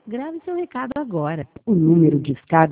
Grave seu recado agora. O número de escada